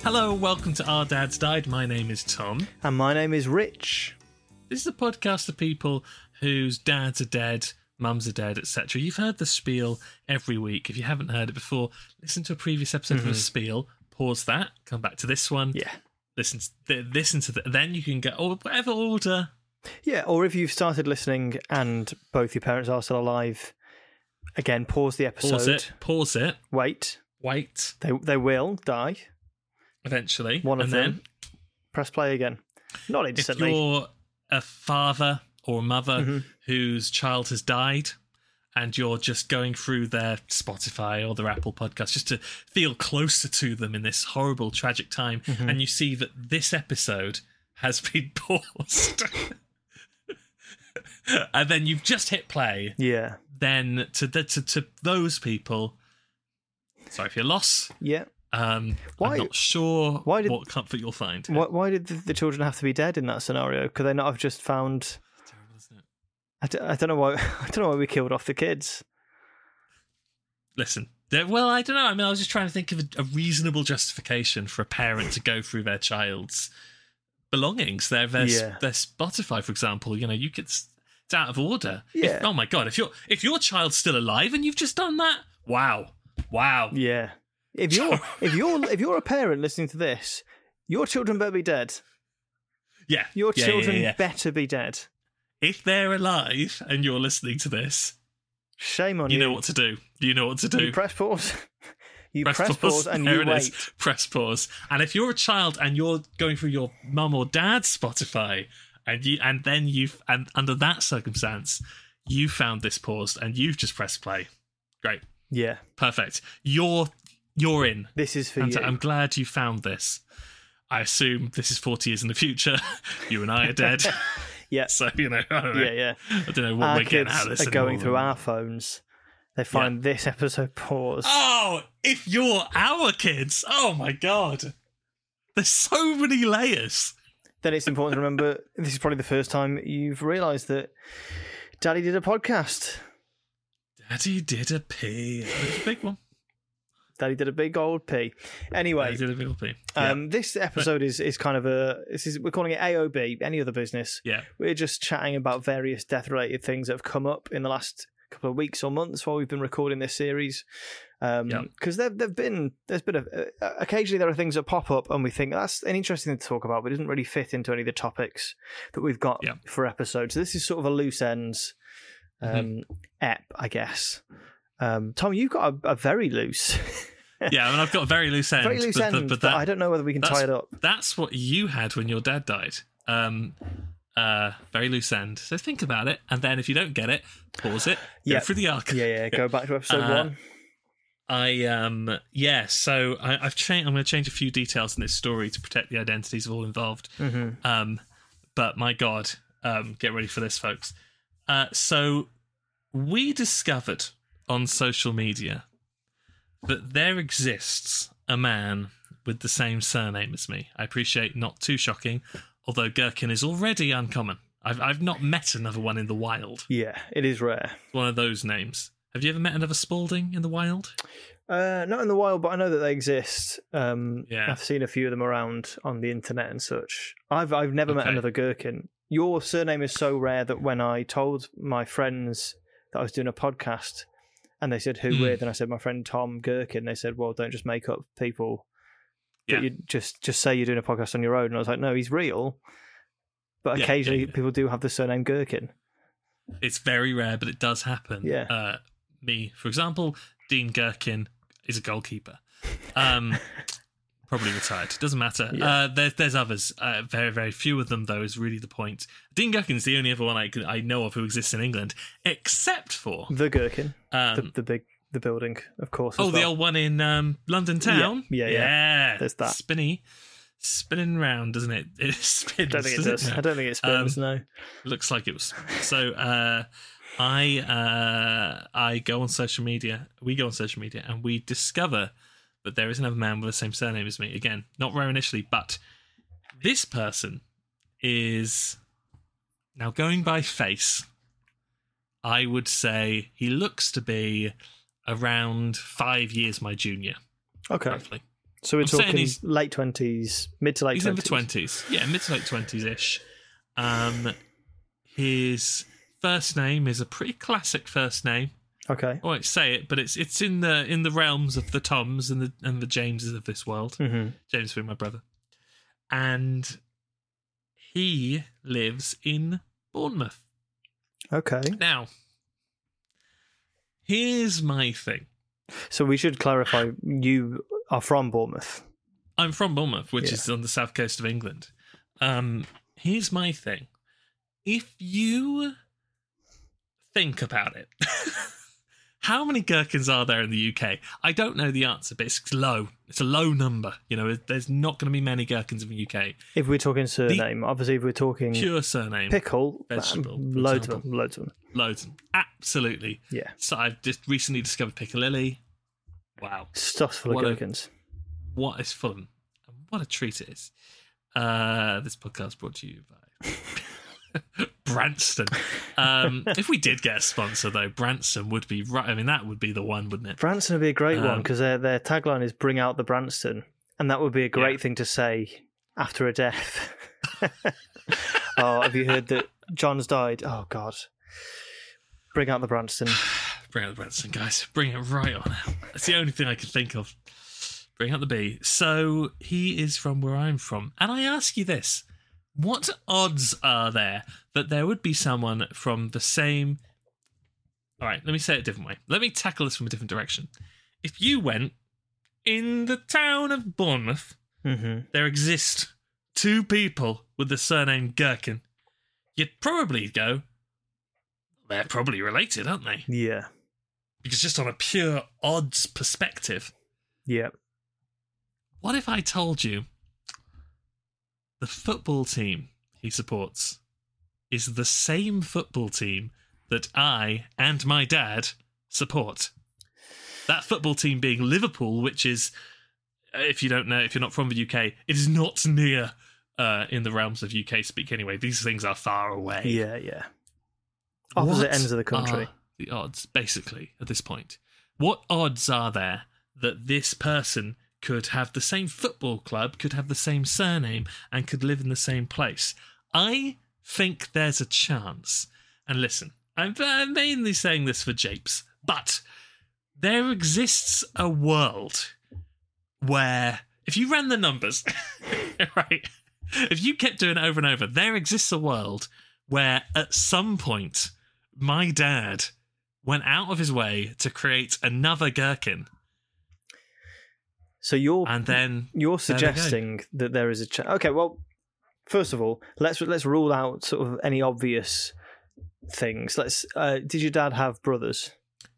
Hello, welcome to Our Dads Died. My name is Tom. And my name is Rich. This is a podcast of people whose dads are dead, mums are dead, etc. You've heard the spiel every week. If you haven't heard it before, listen to a previous episode of the spiel, pause that, come back to this one. Yeah. Listen to that. Then you can go, or whatever order. Yeah, or if you've started listening and both your parents are still alive, again, pause the episode. Pause it. Wait. They will die. Eventually. One of them. Press play again. Not instantly. If you're a father or a mother whose child has died and you're just going through their Spotify or their Apple podcast just to feel closer to them in this horrible, tragic time, and you see that this episode has been paused, and then you've just hit play, then to those people, sorry for your loss. Yeah. I'm not sure what comfort you'll find. Why did the children have to be dead in that scenario? Could they not have just found? Terrible, isn't it? I don't know why. I don't know why we killed off the kids. Listen, well, I don't know. I mean, I was just trying to think of a reasonable justification for a parent to go through their child's belongings. Their Spotify, for example. You know, it's out of order. Yeah. Oh my god! If your child's still alive and you've just done that, wow. Yeah. If you're a parent listening to this, your children better be dead. Yeah. Your children better be dead. If they're alive and you're listening to this, shame on you. You know what to do. You press pause. Press pause and you wait. Press pause. And if you're a child and you're going through your mum or dad's Spotify, and under that circumstance, you found this paused and you've just pressed play. Great. Yeah. Perfect. You're in. This is for you. I'm glad you found this. I assume this is 40 years in the future. You and I are dead. Yeah. So, I don't know. Yeah. I don't know what our we're getting out of this kids are going through our phones. They find this episode paused. Oh, if you're our kids. Oh, my God. There's so many layers. Then it's important to remember this is probably the first time you've realised that Daddy did a podcast. Daddy did a pee. It's a big one. Daddy did a big old pee. Anyway, Daddy did a big old pee. Yeah. This episode is kind of we're calling it AOB, any other business. Yeah. We're just chatting about various death-related things that have come up in the last couple of weeks or months while we've been recording this series. Because there's been occasionally there are things that pop up and we think that's an interesting thing to talk about, but it doesn't really fit into any of the topics that we've got for episodes. So this is sort of a loose ends ep, I guess. Tom, you've got a very loose. Yeah, I mean, I've got a very loose end. But I don't know whether we can tie it up. That's what you had when your dad died. Very loose end. So think about it, and then if you don't get it, pause it. Go through the arc. Yeah. Go back to episode 1. So I've changed. I'm going to change a few details in this story to protect the identities of all involved. But my God, get ready for this, folks. So we discovered on social media that there exists a man with the same surname as me. I appreciate not too shocking, although Gherkin is already uncommon. I've not met another one in the wild. Yeah, it is rare. One of those names. Have you ever met another Spalding in the wild? Not in the wild, but I know that they exist. Yeah. I've seen a few of them around on the internet and such. I've never met another Gherkin. Your surname is so rare that when I told my friends that I was doing a podcast, and they said, who with? And I said, my friend Tom Gherkin. They said, well, don't just make up people. But you just say you're doing a podcast on your own. And I was like, no, he's real. But occasionally people do have the surname Gherkin. It's very rare, but it does happen. Yeah. Me, for example, Dean Gherkin is a goalkeeper. Probably retired. Doesn't matter. Yeah. There's others. Very, very few of them, though, is really the point. Dean Gherkin's the only other one I know of who exists in England, except for the Gherkin, the building, of course. The old one in London town. Yeah. There's that spinning round, doesn't it? It spins. I don't think it does. I don't think it spins. No. Looks like it was. So I go on social media. We go on social media, and we discover that there is another man with the same surname as me. Again, not rare initially, but this person is now going by face. I would say he looks to be around 5 years my junior. Okay. Roughly. So we're I'm saying talking he's late 20s, mid to late 20s. He's in the 20s. Yeah, mid to late 20s-ish. His first name is a pretty classic first name. Okay. I won't say it, but it's in the realms of the Toms and the Jameses of this world. Mm-hmm. James being my brother. And he lives in Bournemouth. Okay. Now, here's my thing. So we should clarify, you are from Bournemouth. I'm from Bournemouth, which is on the south coast of England. Here's my thing. If you think about it, how many gherkins are there in the UK? I don't know the answer, but it's low. It's a low number. You know, there's not going to be many gherkins in the UK. If we're talking surname, obviously if we're talking pure surname, pickle, vegetable, loads of them. Loads of them. Absolutely. Yeah. So I've just recently discovered piccalilli. Wow. Stuffed full of gherkins. What is full of them? What a treat it is. This podcast brought to you by Branston. If we did get a sponsor, though, Branston would be right. I mean, that would be the one, wouldn't it? Branston would be a great one because their tagline is "Bring out the Branston," and that would be a great thing to say after a death. Oh, have you heard that John's died? Oh God, bring out the Branston. Bring out the Branston, guys. Bring it right on out. That's the only thing I can think of. Bring out the B. So he is from where I'm from, and I ask you this. What odds are there that there would be someone from the same... All right, let me say it a different way. Let me tackle this from a different direction. If you went in the town of Bournemouth, there exist two people with the surname Gherkin, you'd probably go, they're probably related, aren't they? Yeah. Because just on a pure odds perspective. Yeah. What if I told you the football team he supports is the same football team that I and my dad support? That football team being Liverpool, which is, if you don't know, if you're not from the UK, it is not near in the realms of UK speak anyway. These things are far away. Yeah, yeah. Opposite ends of the country. The odds, basically, at this point. What odds are there that this person could have the same football club, could have the same surname, and could live in the same place? I think there's a chance. And listen, I'm mainly saying this for japes, but there exists a world where, if you ran the numbers, right, if you kept doing it over and over, there exists a world where at some point my dad went out of his way to create another gherkin. So you're you're suggesting that there is a chance. Okay, well, first of all, let's rule out sort of any obvious things. Did your dad have brothers?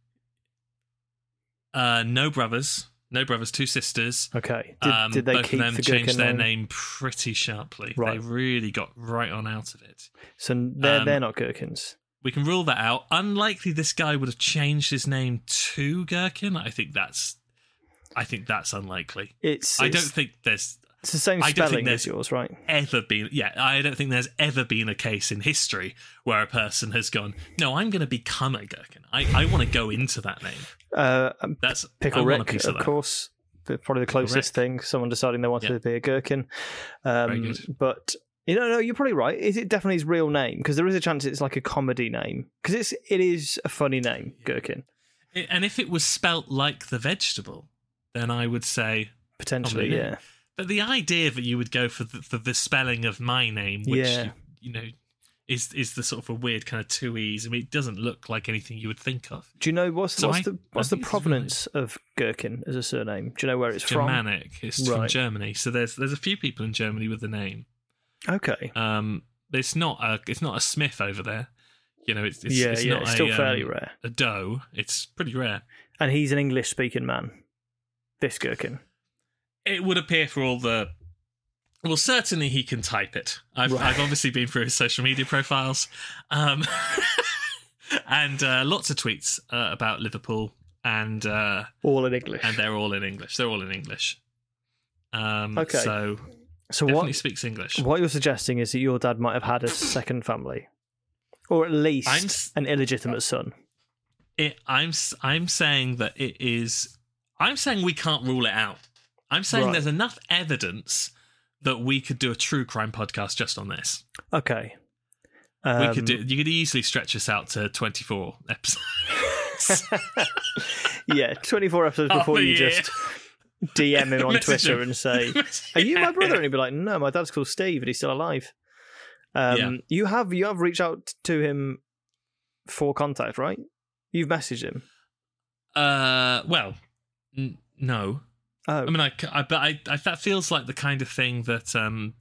No brothers, two sisters. Okay. Did they both keep of them the changed their name? name pretty sharply. Right. They really got right on out of it. So they're not gherkins. We can rule that out. Unlikely this guy would have changed his name to Gherkin. I think that's unlikely. I don't think there's... It's the same spelling as yours, right? I don't think there's ever been a case in history where a person has gone, no, I'm going to become a Gherkin. I want to go into that name. That's Pickle Rick, of course. Probably the closest thing. Someone deciding they wanted to be a Gherkin. Very good. But... No, you're probably right. Is it definitely his real name? Because there is a chance it's like a comedy name. Because it is a funny name, Gherkin. And if it was spelt like the vegetable, then I would say... Potentially, yeah. But the idea that you would go for the spelling of my name, which, is the sort of a weird kind of two E's. I mean, it doesn't look like anything you would think of. Do you know what's the provenance of Gherkin as a surname? Do you know where it's from? Germanic. It's from Germany. So there's a few people in Germany with the name. Okay. It's not a Smith over there. You know, it's not still fairly rare. A Doe. It's pretty rare. And he's an English-speaking man. This Gherkin. It would appear for all the... Well, certainly he can type it. I've obviously been through his social media profiles, and lots of tweets about Liverpool, and all in English. And they're all in English. They're all in English. Okay. So definitely speaks English. What you're suggesting is that your dad might have had a second family, or at least an illegitimate son. I'm saying that it is. I'm saying we can't rule it out. I'm saying Right. there's enough evidence that we could do a true crime podcast just on this. Okay. You could easily stretch us out to 24 episodes. Yeah, 24 episodes before you just DM him on Message Twitter him. and say, "Are you my brother?" And he'd be like, "No, my dad's called Steve, and he's still alive." You have reached out to him for contact, right? You've messaged him. Well, no. Oh, I mean, I that feels like the kind of thing that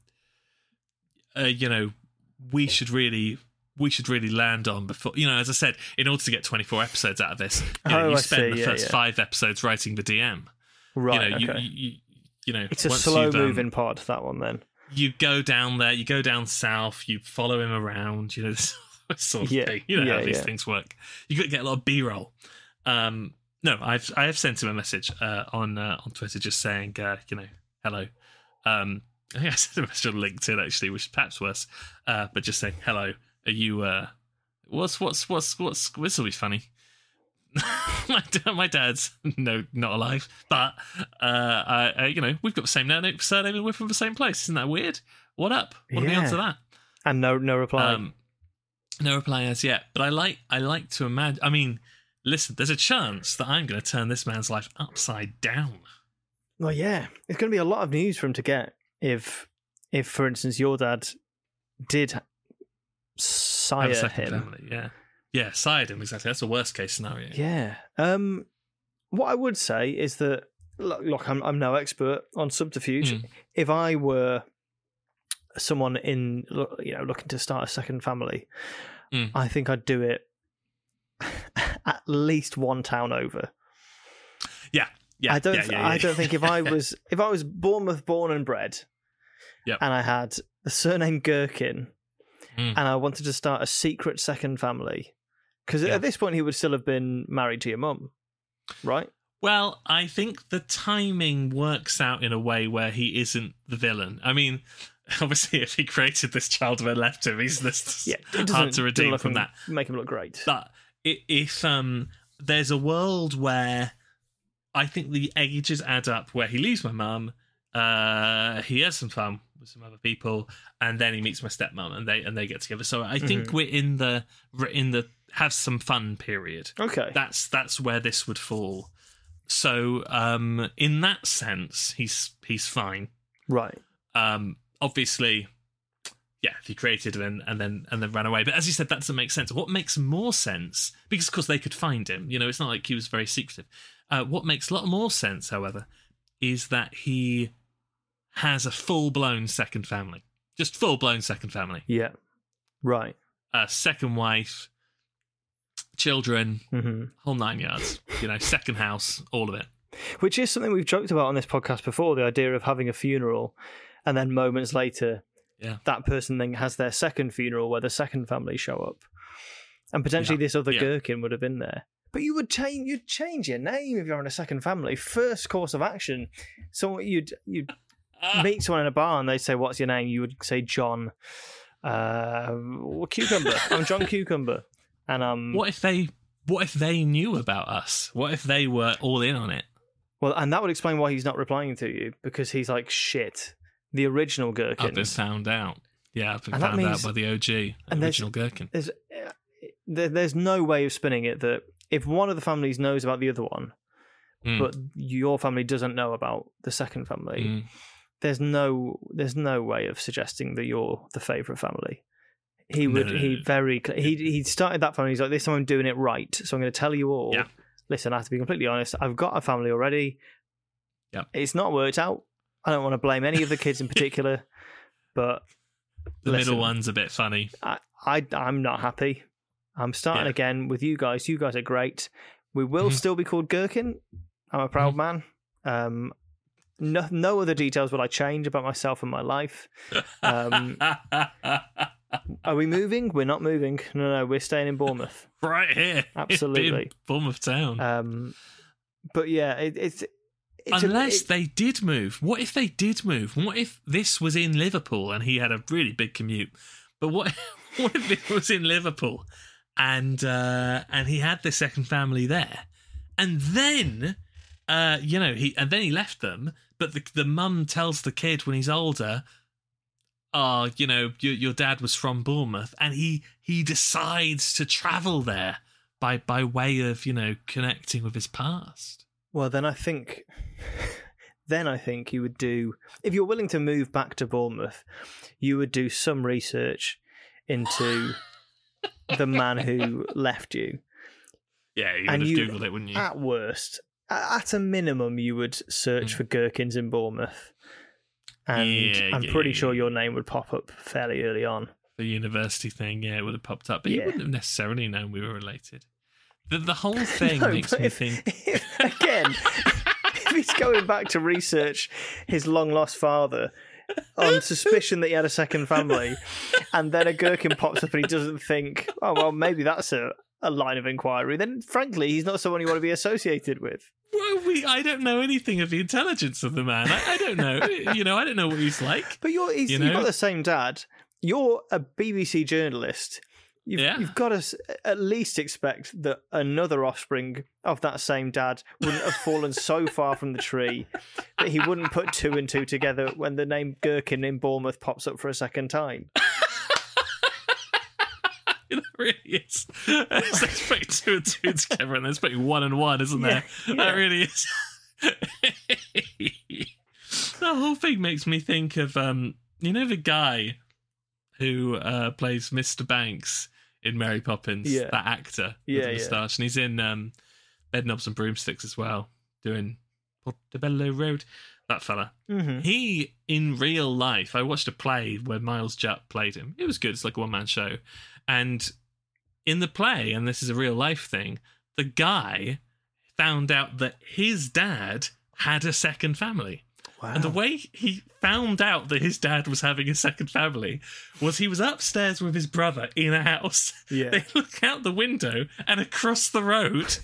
we should really land on before. As I said, in order to get 24 episodes out of this, you spend the first 5 episodes writing the DM. right. Okay. It's a once slow moving pod, that one. Then you go down there, you go down south, you follow him around. This sort of thing. How these things work. You got to get a lot of B-roll. No, I have sent him a message on Twitter just saying, hello. I think I sent him a message on LinkedIn actually, which is perhaps worse. But just saying, hello. Are you? What's? This will be funny. my dad's not alive, but we've got the same surname and we're from the same place. Isn't that weird? What up? What are the odds of that? And no reply. No reply as yet. But I like to imagine. I mean, listen, there's a chance that I'm going to turn this man's life upside down. Well, yeah, it's going to be a lot of news for him to get if for instance, your dad did sire him. Family, yeah, sired him, exactly. That's the worst case scenario. Yeah. What I would say is that look, I'm no expert on subterfuge. If I were someone looking to start a second family, I think I'd do it at least one town over. Yeah. I don't think if I was Bournemouth born and bred, and I had the surname Gherkin, and I wanted to start a secret second family, because at this point he would still have been married to your mum, right? Well, I think the timing works out in a way where he isn't the villain. I mean, obviously, if he created this child and then left him, he's hard to redeem from that. Make him look great. But if there's a world where I think the ages add up, where he leaves my mum, he has some fun with some other people, and then he meets my stepmom, and they get together. So I think we're in the have some fun period. Okay, that's where this would fall. So in that sense, he's fine. Right. Obviously, yeah, if he created him and then ran away. But as you said, that doesn't make sense. What makes more sense, because of course they could find him, it's not like he was very secretive. What makes a lot more sense, however, is that he has a full-blown second family. Just full-blown second family. Yeah. Right. Second wife, children, whole 9 yards. Second house, all of it. Which is something we've joked about on this podcast before, the idea of having a funeral and then moments later that person then has their second funeral where the second family show up. And potentially this other Gherkin would have been there. But you'd change your name if you're in a second family. First course of action. So you'd meet someone in a bar and they'd say, "What's your name?" You would say John Cucumber. I'm John Cucumber. And what if they knew about us? What if they were all in on it? Well, and that would explain why he's not replying to you, because he's like, shit, the original Gherkin. I've been found out. Yeah, I've been found out by the OG, original Gherkin. There's no way of spinning it that if one of the families knows about the other one, but your family doesn't know about the second family, there's no way of suggesting that you're the favourite family. He started that family. He's like, this time I'm doing it right, so I'm going to tell you all. Yeah. Listen, I have to be completely honest. I've got a family already. Yeah, it's not worked out. I don't want to blame any of the kids in particular, but the middle one's a bit funny. I'm not happy. I'm starting again with you guys. You guys are great. We will still be called Gherkin. I'm a proud man. No other details will I change about myself and my life. Are we moving? We're not moving. No, we're staying in Bournemouth. Right here. Absolutely. In Bournemouth town. But yeah, it's unless they did move. What if they did move? What if this was in Liverpool and he had a really big commute? But what if it was in Liverpool and he had the second family there, and then and then he left them. But the mum tells the kid when he's older, your dad was from Bournemouth, and he decides to travel there by way of connecting with his past. Well, then I think you would do, if you're willing to move back to Bournemouth, you would do some research into the man who left you. Yeah, you would have Googled it, wouldn't you? At worst, at a minimum, you would search for gherkins in Bournemouth. And I'm pretty sure your name would pop up fairly early on. The university thing, it would have popped up. But you wouldn't have necessarily known we were related. The whole thing makes me think... Again, if he's going back to research his long-lost father on suspicion that he had a second family, and then a gherkin pops up and he doesn't think, oh, well, maybe that's a line of inquiry, then frankly, he's not someone you want to be associated with. Well, I don't know anything of the intelligence of the man. I don't know. I don't know what he's like. But you've got the same dad. You're a BBC journalist. You've got to at least expect that another offspring of that same dad wouldn't have fallen so far from the tree that he wouldn't put two and two together when the name Gherkin in Bournemouth pops up for a second time. It really is. It's putting two and two together, and there's putting one and one, isn't there? Yeah. That really is. The whole thing makes me think of the guy who plays Mr. Banks in Mary Poppins, that actor with the moustache, and he's in Bedknobs and Broomsticks as well, doing Portobello Road. That fella. Mm-hmm. He, in real life, I watched a play where Miles Jupp played him. It was good. It's like a one-man show. And in the play, and this is a real life thing, the guy found out that his dad had a second family. Wow. And the way he found out that his dad was having a second family was he was upstairs with his brother in a house. Yeah. They look out the window, and across the road...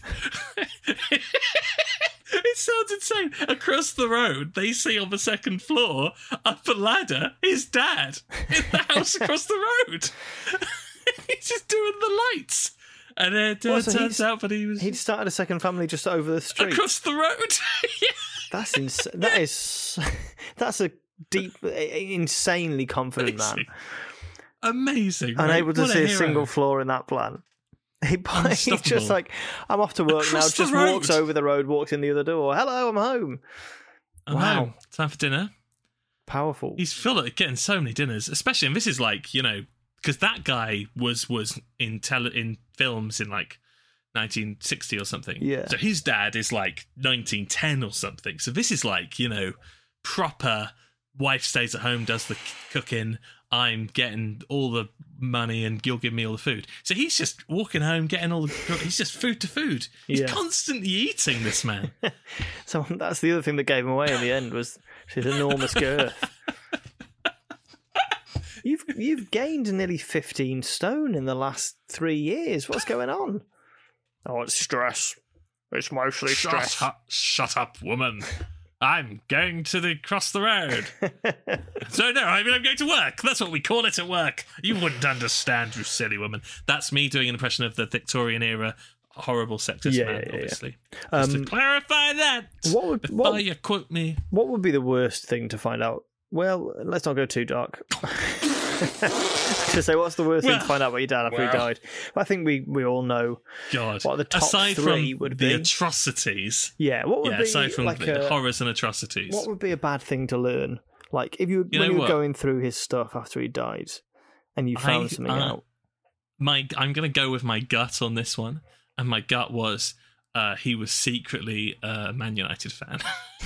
It sounds insane. Across the road, they see on the second floor, up a ladder, his dad in the house across the road. He's just doing the lights. And it turns out that he'd started a second family just over the street. Across the road. Yeah. That's insane. That's a deep, insanely confident man. Amazing. Unable to see a single flaw in that plan. He's just like, I'm off to work across now. Just walks over the road, walks in the other door. Hello, I'm home. I'm home. Time for dinner. Powerful. He's full of getting so many dinners, especially, and this is like, because that guy was in films in like 1960 or something. Yeah. So his dad is like 1910 or something. So this is like, proper wife stays at home, does the cooking. I'm getting all the money and you'll give me all the food. So he's just walking home, getting all the... He's just food to food. He's constantly eating, this man. So that's the other thing that gave him away in the end was his enormous girth. You've gained nearly 15 stone in the last 3 years. What's going on? Oh, it's stress. It's mostly stress. Shut up, woman. I'm going to cross the road. So no, I'm going to work. That's what we call it at work. You wouldn't understand, you silly woman. That's me doing an impression of the Victorian era horrible sexist man, obviously. Just to clarify that before you quote me. What would be the worst thing to find out? Well, let's not go too dark. To say, what's the worst thing to find out about your dad after he died? But I think we all know what the top aside three from would the be. atrocities. Yeah, what would be aside from the horrors and atrocities. What would be a bad thing to learn? Like if when you were going through his stuff after he died, and you found something out. I'm going to go with my gut on this one, and my gut was he was secretly a Man United fan.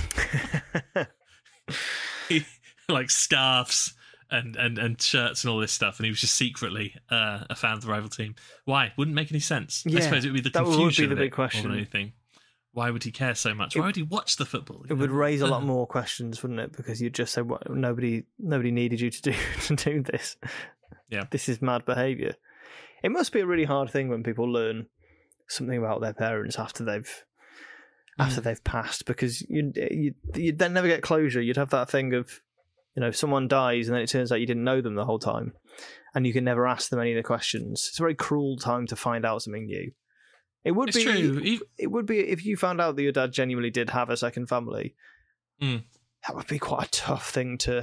He, like scarves and shirts and all this stuff, and he was just secretly a fan of the rival team. Why? Wouldn't make any sense. I suppose it would be the confusion. That would be the big question. More than anything. Why would he care so much? Why would he watch the football? It would raise a lot more questions, wouldn't it? Because you'd just say, "Well, nobody needed you to do this. Yeah, this is mad behaviour." It must be a really hard thing when people learn something about their parents after they've passed, because you'd then never get closure. You'd have that thing of, someone dies and then it turns out you didn't know them the whole time, and you can never ask them any of the questions. It's a very cruel time to find out something new. It would It's be. true. It would be if you found out that your dad genuinely did have a second family. That would be quite a tough thing to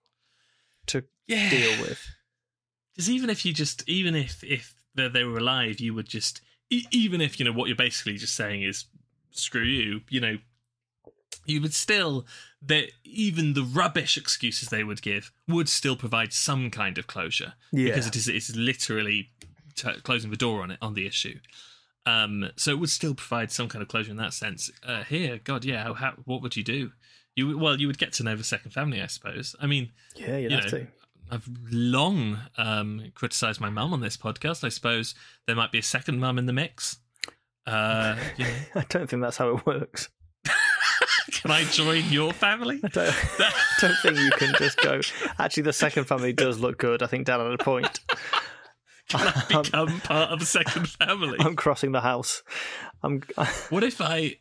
deal with. Because even if they were alive, you would just, even if, what you're basically just saying is screw you, you would still, even the rubbish excuses they would give would still provide some kind of closure. Yeah. Because it's literally closing the door on the issue. So it would still provide some kind of closure in that sense. Here, God, yeah, what would you do? You would get to know the second family, I suppose. I mean, yeah, you'd have to. I've long criticised my mum on this podcast. I suppose there might be a second mum in the mix. I don't think that's how it works. Can I join your family? I don't think you can just go. Actually, the second family does look good. I think Dan had a point. Can I become part of the second family? I'm crossing the house. What if I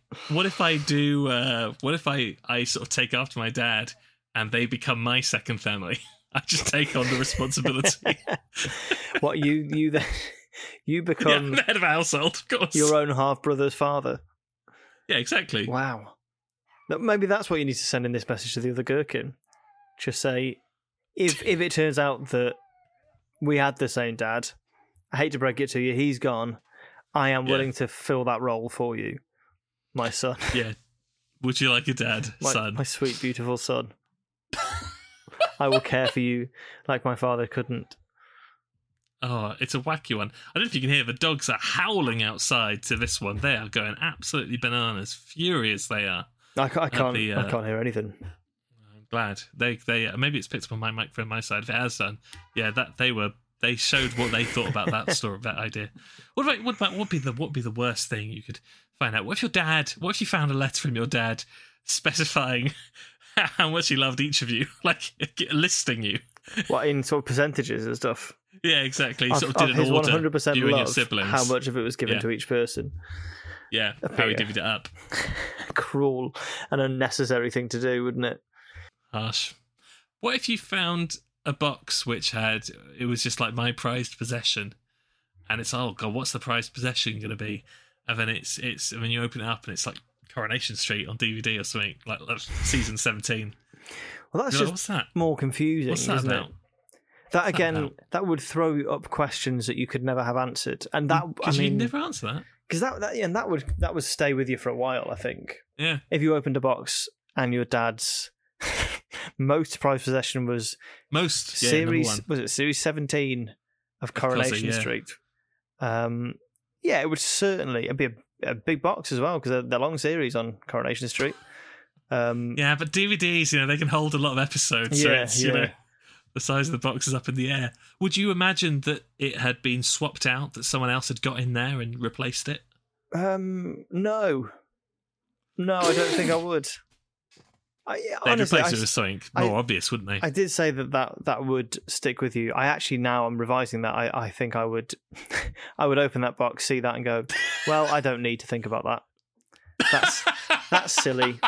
sort of take after my dad and they become my second family? I just take on the responsibility. What, you then you become the head of a household, of course. Your own half brother's father. Yeah, exactly. Wow. Maybe that's what you need to send in this message to the other gherkin. Just say, if it turns out that we had the same dad, I hate to break it to you, he's gone. I am willing to fill that role for you, my son. Yeah. Would you like a dad, son? My sweet, beautiful son. I will care for you like my father couldn't. Oh, it's a wacky one. I don't know if you can hear, the dogs are howling outside to this one. They are going absolutely bananas, furious they are. I can't hear anything. I'm glad. They maybe it's picked up on my microphone on my side. If it has done, yeah, they showed what they thought about that story, that idea. What would be the worst thing you could find out? What if you found a letter from your dad specifying how much he loved each of you, like listing you? What, in sort of percentages and stuff? Yeah, exactly. Sort of did an order. 100% you and love, your siblings. how much of it was given to each person. Yeah, how he divvied it up. Cruel and unnecessary thing to do, wouldn't it? Harsh. What if you found a box which it was just like my prized possession, and it's, oh god, what's the prized possession going to be? And then it's when you open it up and it's like Coronation Street on DVD or something, like season 17. Well, that's just what's that? More confusing, what's that isn't about? It? That again, that would throw up questions that you could never have answered, and that you never answer that. Because that would stay with you for a while, I think. Yeah. If you opened a box and your dad's most prized possession was series 17 of Coronation Street. It would certainly be a big box as well, because they're long series on Coronation Street. Yeah, but DVDs, they can hold a lot of episodes. So it's, the size of the box is up in the air. Would you imagine that it had been swapped out, that someone else had got in there and replaced it? No, I don't think I would. They'd replace it with something more obvious, wouldn't they? I did say that would stick with you. I'm revising that. I think I would I would open that box, see that and go, well, I don't need to think about that. That's silly.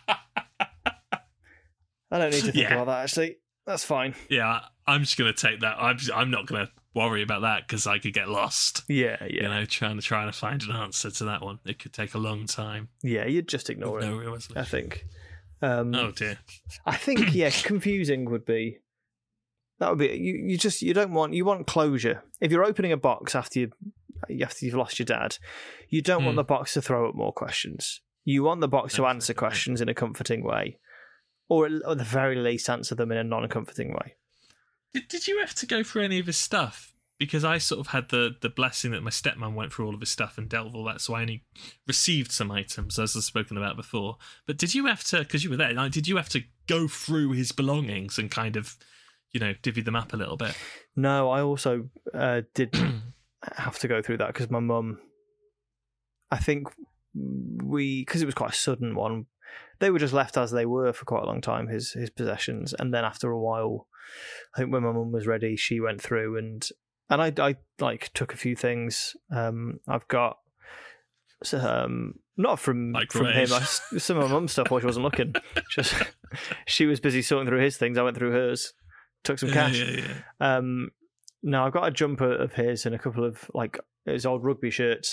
I don't need to think about that, actually. That's fine. Yeah, I'm just going to take that. I'm not going to worry about that because I could get lost. Yeah. Trying to find an answer to that one. It could take a long time. Yeah, you'd just ignore it. No real resolution. I think. Oh dear. I think confusing would be. That would be you want closure. If you're opening a box after you've lost your dad, you don't want the box to throw up more questions. You want the box to answer questions in a comforting way. Or at the very least, answer them in a non-comforting way. Did you have to go through any of his stuff? Because I sort of had the blessing that my stepmom went through all of his stuff and dealt with all that, so I only received some items, as I've spoken about before. But did you have to, because you were there, did you have to go through his belongings and kind of, divvy them up a little bit? No, I also didn't have to go through that because my mum, I think because it was quite a sudden one, they were just left as they were for quite a long time, his possessions. And then after a while, I think when my mum was ready, she went through and I took a few things. I've got not from him, some of my mum's stuff while she wasn't looking. She was busy sorting through his things. I went through hers, took some cash. Yeah. No, I've got a jumper of his and a couple of his old rugby shirts.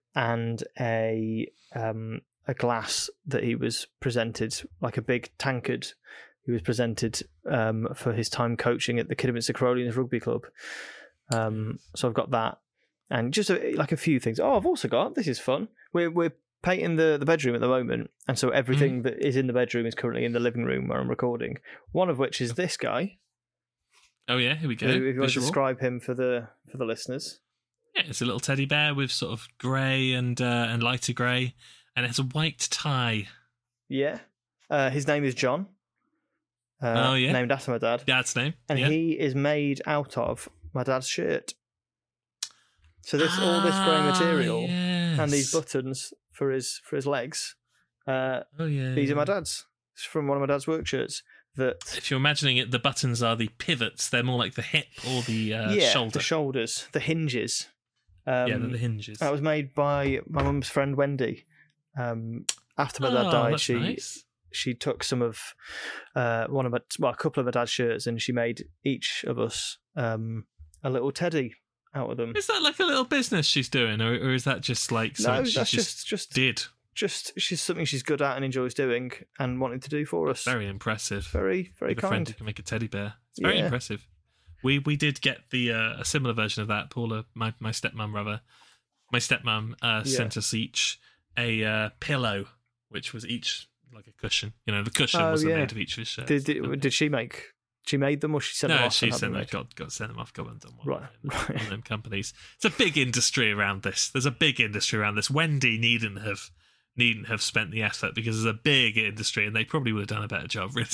and a glass that he was presented, like a big tankard. He was presented for his time coaching at the Kidderminster Carolians Rugby Club. So I've got that, and just like a few things. Oh, I've also got, this is fun. We're painting the bedroom at the moment, and so everything that is in the bedroom is currently in the living room where I'm recording. One of which is this guy. Oh yeah, here we go. If you want to describe him for the listeners. Yeah, it's a little teddy bear with sort of grey and lighter grey, and it has a white tie. Yeah, his name is John. Named after my dad. Dad's name. And he is made out of my dad's shirt. So all this grey material and these buttons for his legs. These are my dad's. It's from one of my dad's work shirts. That if you're imagining it, the buttons are the pivots. They're more like the hip or the shoulder. The shoulders, the hinges. They're the hinges. That was made by my mum's friend Wendy. After my dad died, she took some of a couple of my dad's shirts, and she made each of us a little teddy out of them. Is that like a little business she's doing, or is that just like something just she's something she's good at and enjoys doing and wanting to do for us? Very impressive. Very, very With kind. A friend who can make a teddy bear. It's very impressive. We did get a similar version of that. Paula, my stepmum rather. My stepmum sent us each a pillow, which was each like a cushion. You know, the cushion was made of each of his shirts. Did she make? She made them, or she sent them off? No, she sent them. Got sent them off. Got them done. Right. One of them companies. It's a big industry around this. There's a big industry around this. Wendy needn't have spent the effort because there's a big industry, and they probably would have done a better job. Really.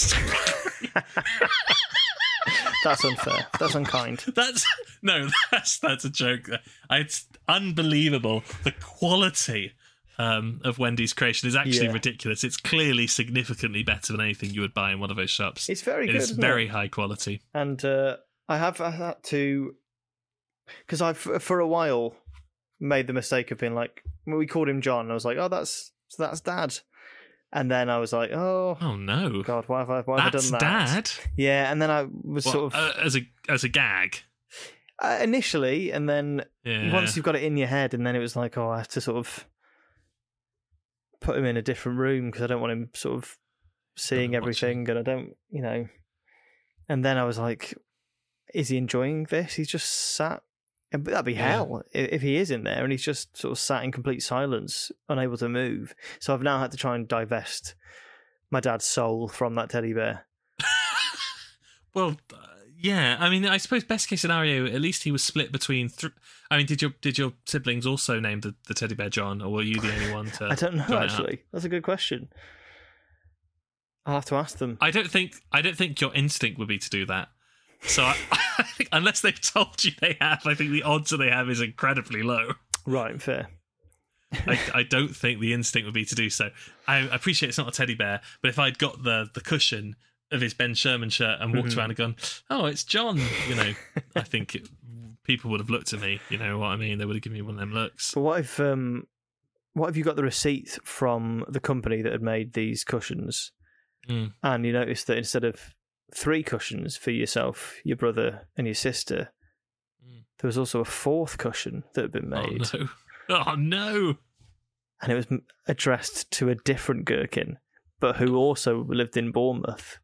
That's unfair. That's unkind. That's a joke. It's unbelievable. The quality of Wendy's creation is actually ridiculous. It's clearly significantly better than anything you would buy in one of those shops. It's very good. It's very high quality. And I had to, because I've for a while made the mistake of being like, when we called him John, and I was like, oh, that's Dad. And then I was like, oh no, God, why have I done that? That's Dad. Yeah, and then I was sort of as a gag initially, and then once you've got it in your head, and then it was like, oh, I have to sort of put him in a different room because I don't want him sort of seeing everything, and I don't, And then I was like, is he enjoying this? He's just sat. That'd be hell if he is in there and he's just sort of sat in complete silence, unable to move. So I've now had to try and divest my dad's soul from that teddy bear. Well, yeah. I mean, I suppose best case scenario, at least he was split between. I mean, did your siblings also name the teddy bear John, or were you the only one to? I don't know. Actually, that's a good question. I'll have to ask them. I don't think your instinct would be to do that. So I think unless they've told you they have, I think the odds that they have is incredibly low. Right, fair. I don't think the instinct would be to do so. I appreciate it's not a teddy bear, but if I'd got the cushion of his Ben Sherman shirt and walked around and gone, oh, it's John, I think people would have looked at me, you know what I mean? They would have given me one of them looks. But what if you got the receipt from the company that had made these cushions and you noticed that instead of 3 cushions for yourself, your brother, and your sister, there was also a 4th cushion that had been made. Oh no! And it was addressed to a different Gherkin, but who also lived in Bournemouth.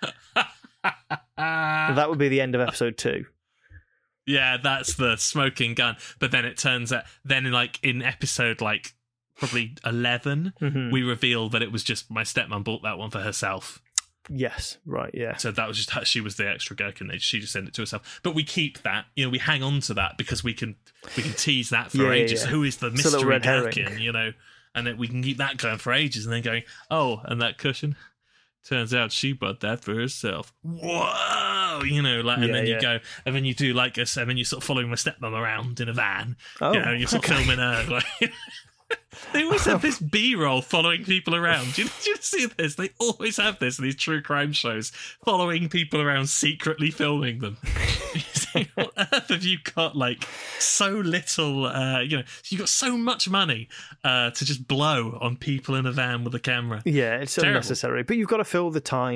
That would be the end of episode 2. Yeah, that's the smoking gun. But then it turns out, in episode probably 11, we reveal that it was just my stepmom bought that one for herself. Yes, right, yeah. So that was just her, she was the extra Gherkin. She just sent it to herself. But we keep that, we hang on to that because we can tease that for ages. Yeah. Who is the mystery Gherkin, and then we can keep that going for ages and then going, oh, and that cushion? Turns out she bought that for herself. Whoa! And then you go, and then you do and then you're sort of following my stepmom around in a van. Oh, you're sort of filming her. They always have this B-roll following people around. Do you see this? They always have this in these true crime shows, following people around, secretly filming them. What earth have you got, so little, you've got so much money to just blow on people in a van with a camera. Yeah, it's terrible. Unnecessary. But you've got to fill the time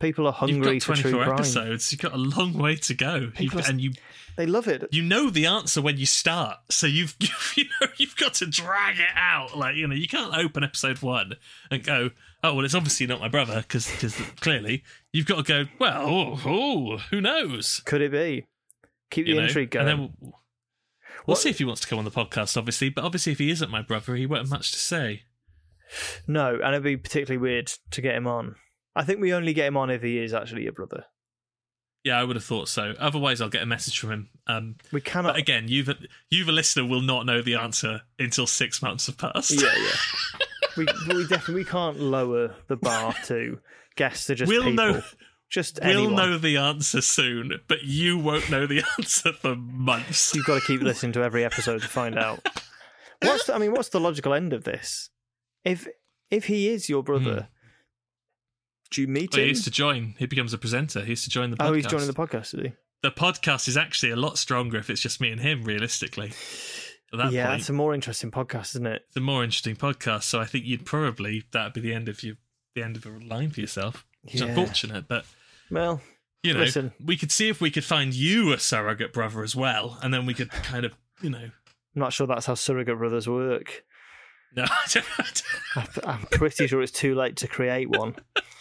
People are hungry You've got for 24 true crime. episodes. You've got a long way to go. They love it. You know the answer when you start, so you've got to drag it out. Like, you can't open episode 1 and go, oh well, it's obviously not my brother, because clearly you've got to go, well, who knows? Could it be? Keep the intrigue going. And then we'll see if he wants to come on the podcast, obviously. But obviously, if he isn't my brother, he won't have much to say. No, and it'd be particularly weird to get him on. I think we only get him on if he is actually your brother. Yeah, I would have thought so. Otherwise, I'll get a message from him. We cannot. But again, you, the listener, will not know the answer until 6 months have passed. Yeah. we definitely can't lower the bar to guests are just people. Just we'll anyone. know the answer soon, but you won't know the answer for months. You've got to keep listening to every episode to find out. What's the logical end of this? If he is your brother, do you meet him? He used to join. He becomes a presenter. He used to join the podcast. Oh, he's joining the podcast, is he? The podcast is actually a lot stronger if it's just me and him, realistically. At that point, it's a more interesting podcast, isn't it? It's a more interesting podcast, so I think that'd be the end of a line for yourself. It's unfortunate, but well, listen, we could see if we could find you a surrogate brother as well, and then we could kind of, I'm not sure that's how surrogate brothers work. No, I don't. I'm pretty sure it's too late to create one.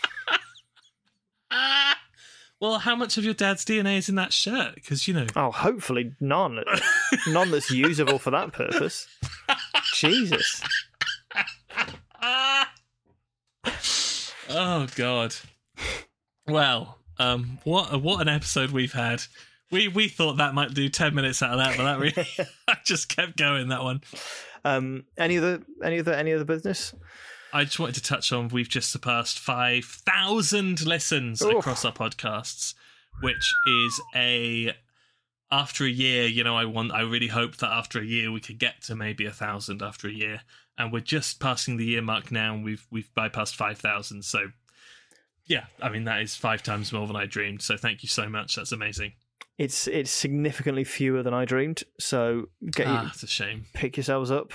Well, how much of your dad's DNA is in that shirt? Because, Oh, hopefully none. None that's usable for that purpose. Jesus. Oh, God. Well, what an episode we've had. We thought that might do 10 minutes out of that, but that really I just kept going, that one. Any other business? I just wanted to touch on, we've just surpassed 5,000 listens across our podcasts, which is after a year, I really hope that after a year we could get to maybe 1,000 after a year, and we're just passing the year mark now, and we've bypassed 5,000. So yeah, I mean, that is 5 times more than I dreamed. So thank you so much. That's amazing. It's significantly fewer than I dreamed. So it's a shame. Pick yourselves up.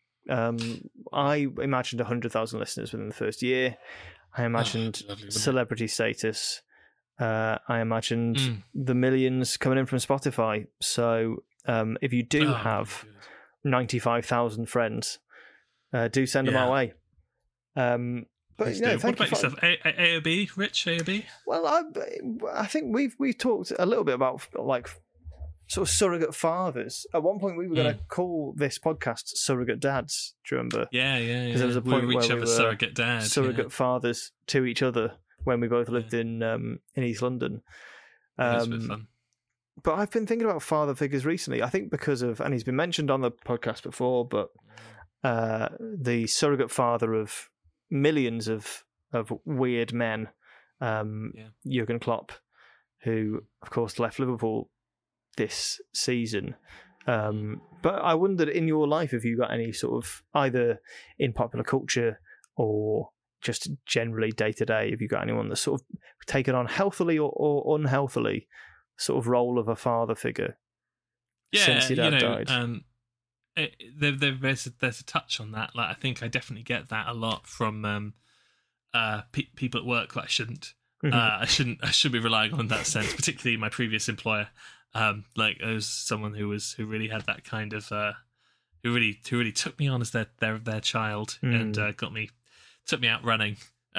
I imagined 100,000 listeners within the first year. I imagined celebrity status. I imagined the millions coming in from Spotify. So if you do have 95,000 friends, do send them our way. But what about yourself? AOB, Rich? AOB? Well, I think we've talked a little bit about like sort of surrogate fathers. At one point, we were going to call this podcast Surrogate Dads. Do you remember? Yeah. Because there was a point where we were surrogate dad, surrogate fathers to each other when we both lived in East London. It was a bit fun. But I've been thinking about father figures recently. I think because of, and he's been mentioned on the podcast before, but the surrogate father of millions of weird men, Jurgen Klopp, who of course left Liverpool this season. But I wondered, in your life, if you got any sort of, either in popular culture or just generally day to day, if you got anyone that's sort of taken on healthily or unhealthily sort of role of a father figure since your dad died. There's a touch on that. Like, I think I definitely get that a lot from people at work that I shouldn't. I should be relying on in that sense, particularly my previous employer. Like, there was someone who really had that kind of who really took me on as their child and took me out running.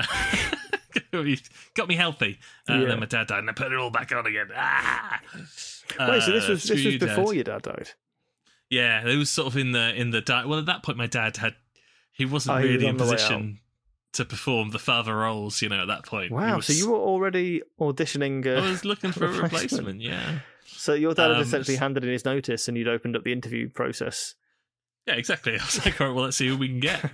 Got me healthy. And then my dad died and I put it all back on again. Wait, so this was before your dad died? Yeah, it was sort of in the well, at that point my dad he wasn't really in position to perform the father roles, at that point. Wow, so you were already auditioning I was looking for a replacement, yeah. So your dad had essentially handed in his notice and you'd opened up the interview process. Yeah, exactly. I was like, all right, well, let's see who we can get,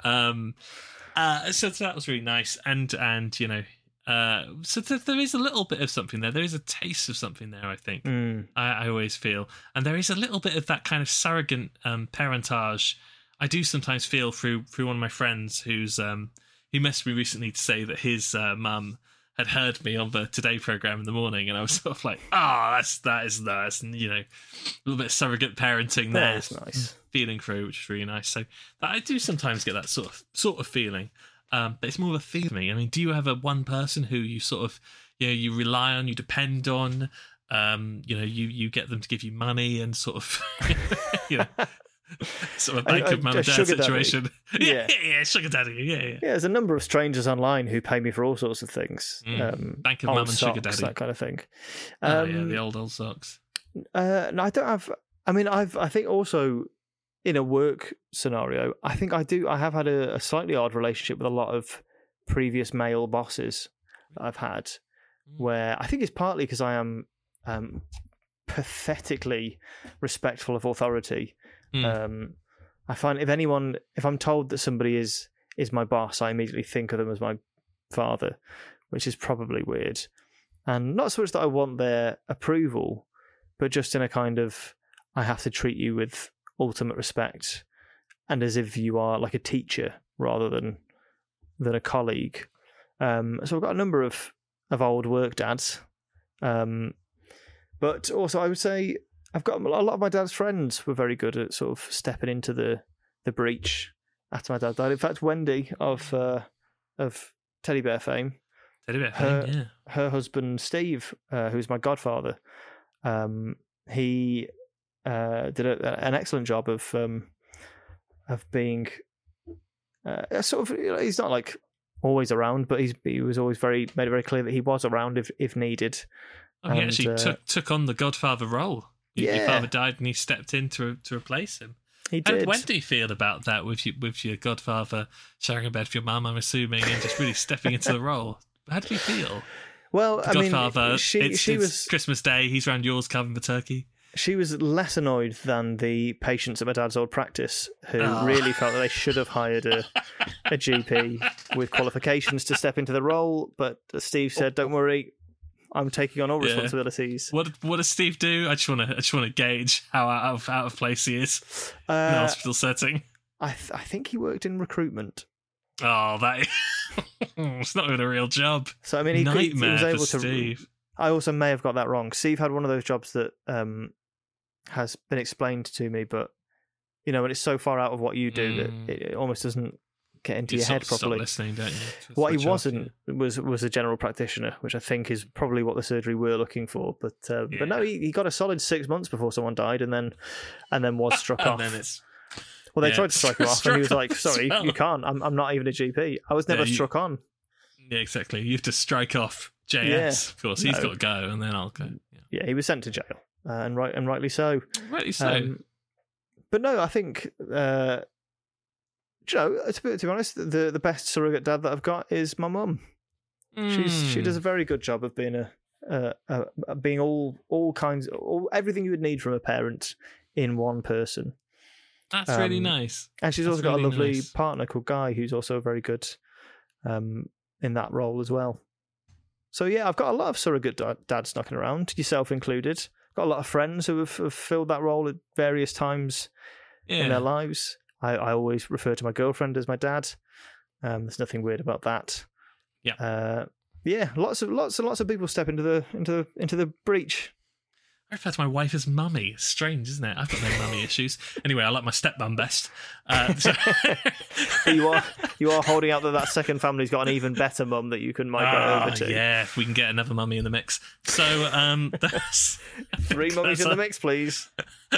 So that was really nice. And so there is a little bit of something there. There is a taste of something there, I think. I always feel. And there is a little bit of that kind of surrogate parentage I do sometimes feel through one of my friends who's he messaged me recently to say that his mum had heard me on the Today programme in the morning, and I was sort of like, that is nice, and a little bit of surrogate parenting there. That's nice. Feeling through, which is really nice. So I do sometimes get that sort of feeling. But it's more of a theme for me. I mean, do you have a one person who you sort of, you rely on, you depend on? You get them to give you money and sort of, sort of bank of mum and dad situation. Yeah, sugar daddy. Yeah. There's a number of strangers online who pay me for all sorts of things. Bank of mum and socks, sugar daddy, that kind of thing. The old socks. No, I don't have. I mean, I think also in a work scenario, I think I have had a slightly odd relationship with a lot of previous male bosses that I've had, where I think it's partly because I am pathetically respectful of authority. I find if I'm told that somebody is my boss, I immediately think of them as my father, which is probably weird. And not so much that I want their approval, but just in a kind of, I have to treat you with ultimate respect and as if you are like a teacher rather than a colleague. So I've got a number of old work dads. But also I would say I've got a lot of my dad's friends were very good at sort of stepping into the breach after my dad died. In fact, Wendy of Teddy Bear fame, her husband Steve, who's my godfather, he did an excellent job of being sort of, he's not like always around, but he was always made it very clear that he was around if needed. Oh, he actually took on the godfather role. Your father died and he stepped in to replace him. He How did. did Wendy feel about that with your godfather sharing a bed with your mum, I'm assuming, and just really stepping into the role? How did you feel? Well, the godfather, she was Christmas Day, he's round yours carving the turkey. She was less annoyed than the patients at my dad's old practice, who really felt that they should have hired a GP with qualifications to step into the role. But Steve said, "Don't worry, I'm taking on all responsibilities." What does Steve do? I just want to gauge how out of place he is in a hospital setting. I think he worked in recruitment. Oh, that it's not even a real job. So I mean, he was able to. Steve. I also may have got that wrong. Steve had one of those jobs that has been explained to me, but when it's so far out of what you do that it almost doesn't get into your head properly. Stop listening, don't you? What he wasn't was a general practitioner, which I think is probably what the surgery were looking for. But no, he got a solid 6 months before someone died, and then was struck off. And then it's. Well, they tried to strike him off, and he was like, "Sorry, you can't. I'm not even a GP. I was never struck on." Yeah, exactly. You have to strike off JS. Yeah, of course, he's got to go, and then I'll go. Yeah, he was sent to jail, and rightly so. Rightly so. But no, I think, to be honest, the best surrogate dad that I've got is my mum. She does a very good job of being being all kinds, everything you would need from a parent in one person. That's really nice. And she's also got a lovely partner called Guy, who's also very good in that role as well. So yeah, I've got a lot of surrogate dads knocking around, yourself included. Got a lot of friends who have filled that role at various times in their lives. I always refer to my girlfriend as my dad. There's nothing weird about that. Yeah. Lots of people step into the breach. I refer to my wife as mummy. It's strange, isn't it? I've got no mummy issues. Anyway, I like my stepmum best. You are holding out that second family's got an even better mum that you can migrate over to. Yeah, if we can get another mummy in the mix. So that's 3 mummies in the mix, please.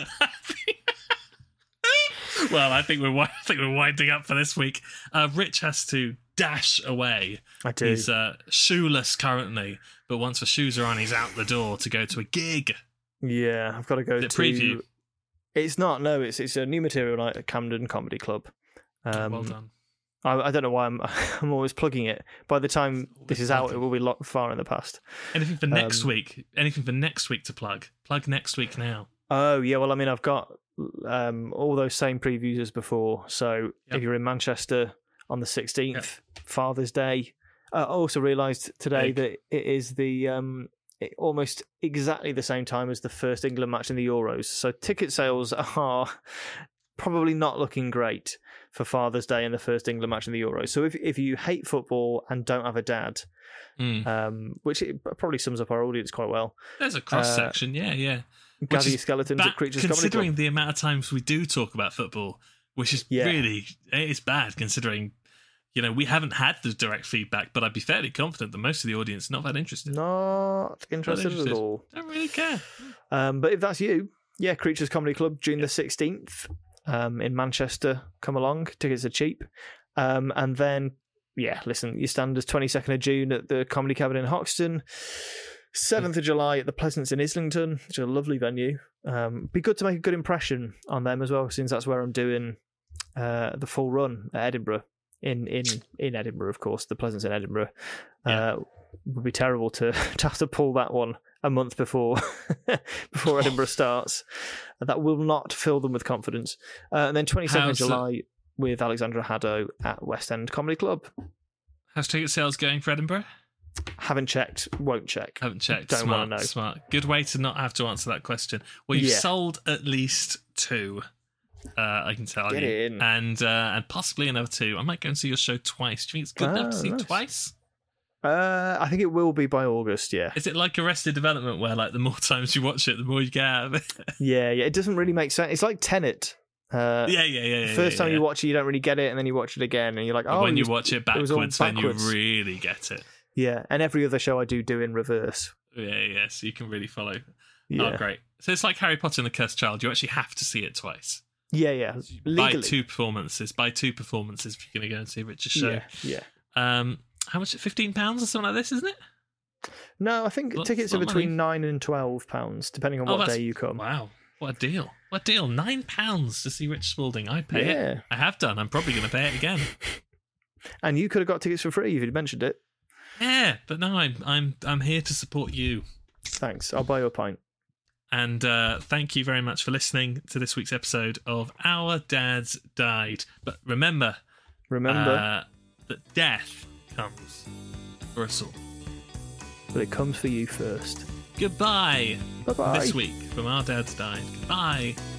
Well, I think we're winding up for this week. Rich has to dash away. I do. He's shoeless currently, but once the shoes are on, he's out the door to go to a gig. Yeah, I've got to go to preview. It's not. No, it's a new material night at Camden Comedy Club. Well done. I don't know why I'm always plugging it. By the time this is out, it will be far in the past. Anything for next week? Anything for next week to plug? Plug next week now. Oh yeah, well I mean I've got all those same previews as before. So if you're in Manchester on the 16th, Father's Day. I also realised today that it is almost exactly the same time as the first England match in the Euros. So ticket sales are probably not looking great for Father's Day and the first England match in the Euros. So if you hate football and don't have a dad, which it probably sums up our audience quite well. There's a cross section, yeah. Gather your skeletons at Creatures Comedy Club. Considering the amount of times we do talk about football, which is really, it's bad considering we haven't had the direct feedback, but I'd be fairly confident that most of the audience not that interested. Not interested at all. Don't really care. But if that's you, Creatures Comedy Club, June the 16th in Manchester. Come along. Tickets are cheap. And then, listen, your standards 22nd of June at the Comedy Cabin in Hoxton. 7th of July at the Pleasance in Islington, which is a lovely venue. Be good to make a good impression on them as well, since that's where I'm doing the full run at Edinburgh. In Edinburgh, of course, the Pleasance in Edinburgh. Would be terrible to have to pull that one a month before Edinburgh starts. That will not fill them with confidence. And then 22nd of July with Alexandra Haddow at West End Comedy Club. How's ticket sales going for Edinburgh? Haven't checked, won't check. Haven't checked. Don't want to know. Smart. Good way to not have to answer that question. Well, you've sold at least 2. I can tell Get you, in. and possibly another 2. I might go and see your show twice. Do you think it's good enough to see twice? I think it will be by August. Yeah. Is it like Arrested Development, where like the more times you watch it, the more you get out of it? Yeah. It doesn't really make sense. It's like Tenet. First time you watch it, you don't really get it, and then you watch it again, and you're like, when you watch it backwards, then you really get it. Yeah, and every other show I do in reverse. Yeah, so you can really follow. Yeah. Oh, great. So it's like Harry Potter and the Cursed Child. You actually have to see it twice. Yeah. Legally. Buy two performances if you're going to go and see Richard's show. Yeah. How much? £15 or something like this, isn't it? No, I think tickets are between £9 and £12, depending on what day you come. Wow, what a deal! £9 to see Richard Spalding. I pay it. I have done. I'm probably going to pay it again. And you could have got tickets for free if you'd mentioned it. Yeah, but no, I'm here to support you. Thanks. I'll buy you a pint. And thank you very much for listening to this week's episode of Our Dads Died. But remember that death comes for us all. But it comes for you first. Goodbye. Bye-bye. This week from Our Dads Died. Goodbye.